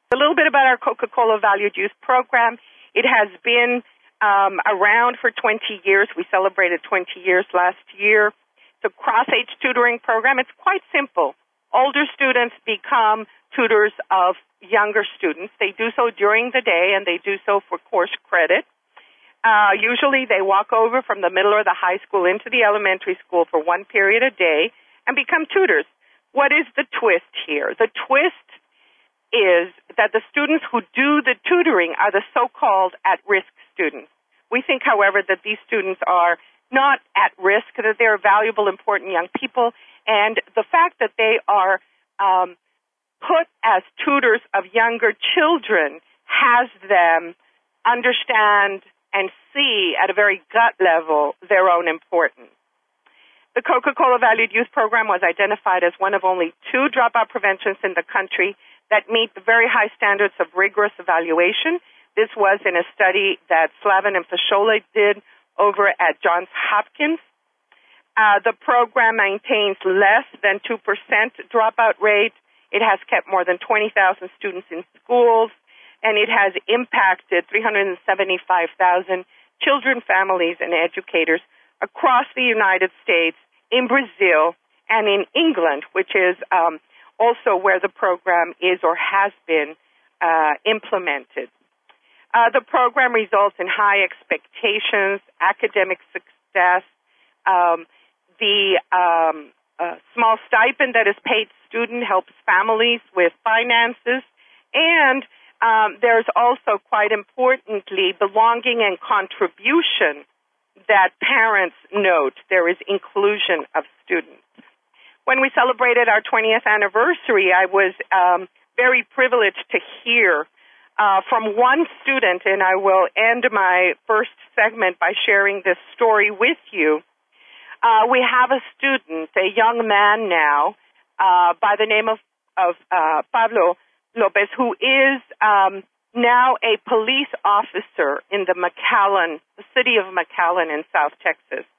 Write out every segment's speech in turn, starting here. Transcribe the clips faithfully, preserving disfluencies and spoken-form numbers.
A little bit about our Coca-Cola Valued Youth Program. It has been um, around for twenty years. We celebrated twenty years last year. It's a cross-age tutoring program. It's quite simple. Older students become tutors of younger students. They do so during the day, and they do so for course credit. Uh, usually they walk over from the middle or the high school into the elementary school for one period a day and become tutors. What is the twist here? The twist is that the students who do the tutoring are the so-called at-risk students. We think, however, that these students are not at risk, that they're valuable, important young people, and the fact that they are um, put as tutors of younger children has them understand and see at a very gut level their own importance. The Coca-Cola Valued Youth Program was identified as one of only two dropout preventions in the country that meet the very high standards of rigorous evaluation. This was in a study that Slavin and Fasciola did over at Johns Hopkins. Uh, the program maintains less than two percent dropout rate. It has kept more than twenty thousand students in schools, and it has impacted three hundred seventy-five thousand children, families, and educators across the United States, in Brazil, and in England, which is um, also where the program is or has been uh, implemented. Uh, the program results in high expectations, academic success. Um, the um, uh, small stipend that is paid to students helps families with finances. And um, there's also, quite importantly, belonging and contribution that parents note. There is inclusion of students. When we celebrated our twentieth anniversary, I was um, very privileged to hear uh, from one student, and I will end my first segment by sharing this story with you. Uh, we have a student, a young man now, uh, by the name of, of uh, Pablo Lopez, who is um, now a police officer in the McAllen, the city of McAllen in South Texas.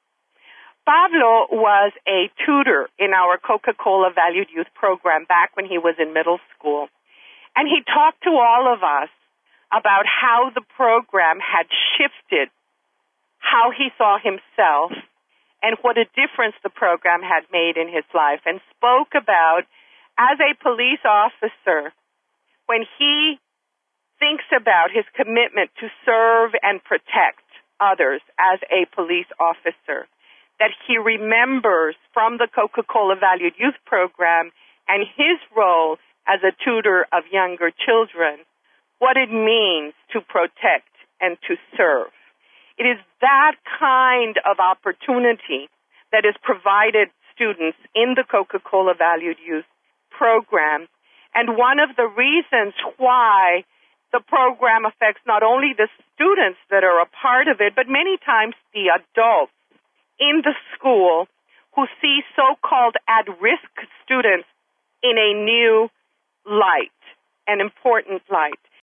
Pablo was a tutor in our Coca-Cola Valued Youth Program back when he was in middle school. And he talked to all of us about how the program had shifted how he saw himself and what a difference the program had made in his life, and spoke about, as a police officer, when he thinks about his commitment to serve and protect others as a police officer, that he remembers from the Coca-Cola Valued Youth Program and his role as a tutor of younger children, what it means to protect and to serve. It is that kind of opportunity that is provided students in the Coca-Cola Valued Youth Program, and one of the reasons why the program affects not only the students that are a part of it, but many times the adults in the school who see so-called at-risk students in a new light, an important light.